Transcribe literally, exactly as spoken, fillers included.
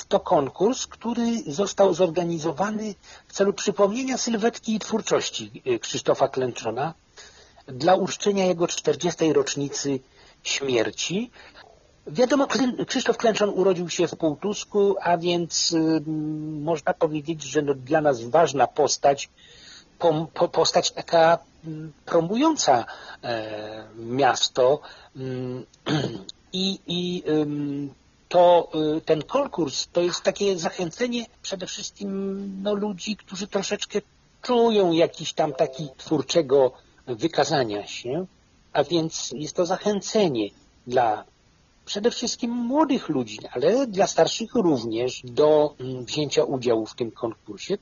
to konkurs, który został zorganizowany w celu przypomnienia sylwetki i twórczości Krzysztofa Klęczona dla uczczenia jego czterdziestej rocznicy śmierci. Wiadomo, Krzysztof Klęczon urodził się w Półtusku, a więc y, można powiedzieć, że no, dla nas ważna postać, po, po, postać taka y, promująca e, miasto y, i, i y, to y, ten konkurs to jest takie zachęcenie przede wszystkim no, ludzi, którzy troszeczkę czują jakiś tam taki twórczego wykazania się, a więc jest to zachęcenie dla przede wszystkim młodych ludzi, ale dla starszych również do wzięcia udziału w tym konkursie.